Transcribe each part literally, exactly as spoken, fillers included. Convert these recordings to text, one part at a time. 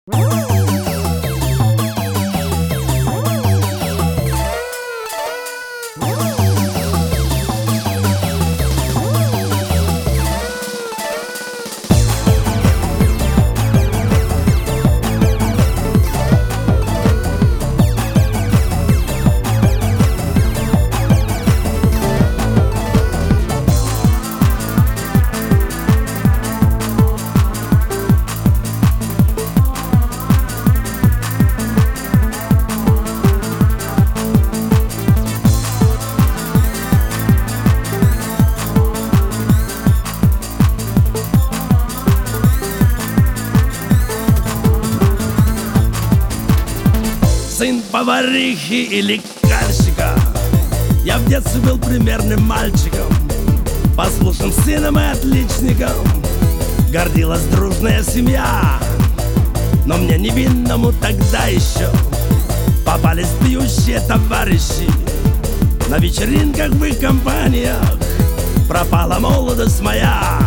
Сын поварихи и лекарщика. Я в детстве был примерным мальчиком, послушным сыном и отличником. Гордилась дружная семья, но мне невинному тогда еще попались пьющие товарищи. На вечеринках в их компаниях пропала молодость моя.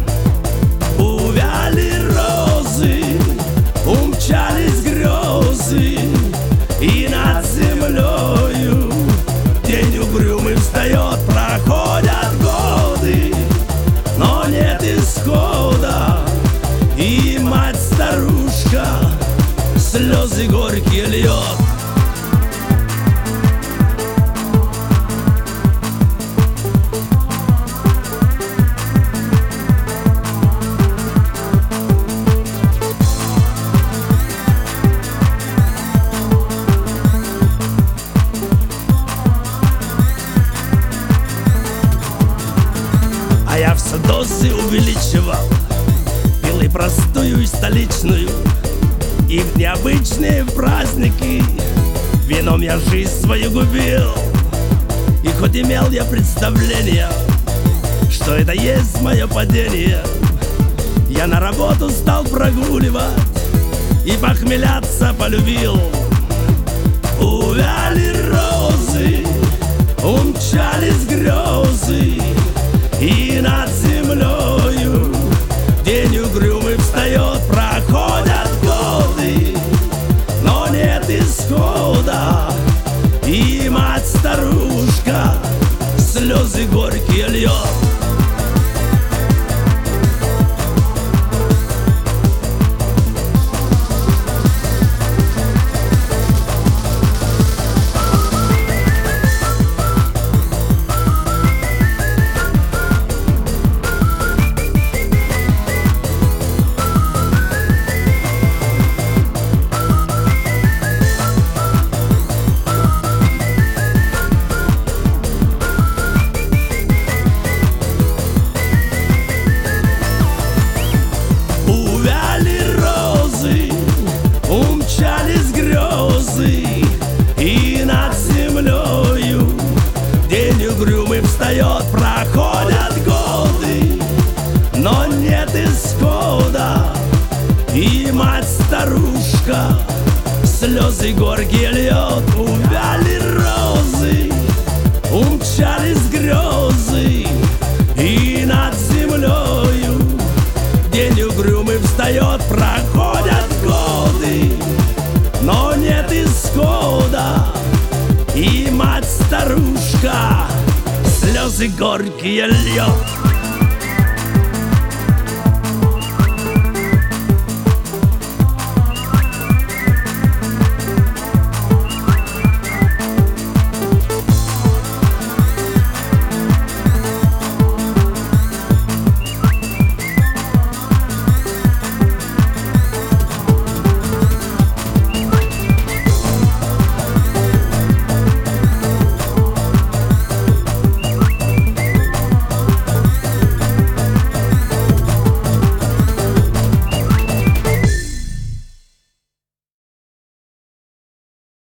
Увяли розы, умчались грезы, и над землею день угрюмый встает. Проходят годы, но нет исхода, и мать-старушка слезы горькие льет. А я все дозы увеличивал, пил и простую, и столичную, и в необычные праздники вином я жизнь свою губил. И хоть имел я представление, что это есть мое падение, я на работу стал прогуливать и похмеляться полюбил. Увяли розы, умчались грезы, и над землею день угрюмый встает. Проходят годы, но нет исхода, и мать-старушка слезы горькие льет. Умчались грезы, и над землею день угрюмый встает. Проходят годы, но нет исхода, и мать-старушка слезы горькие льет. Увяли розы, умчались грезы, и над землею день угрюмый встает. Проходят годы, но нет исхода, и мать-старушка слезы горькие льет.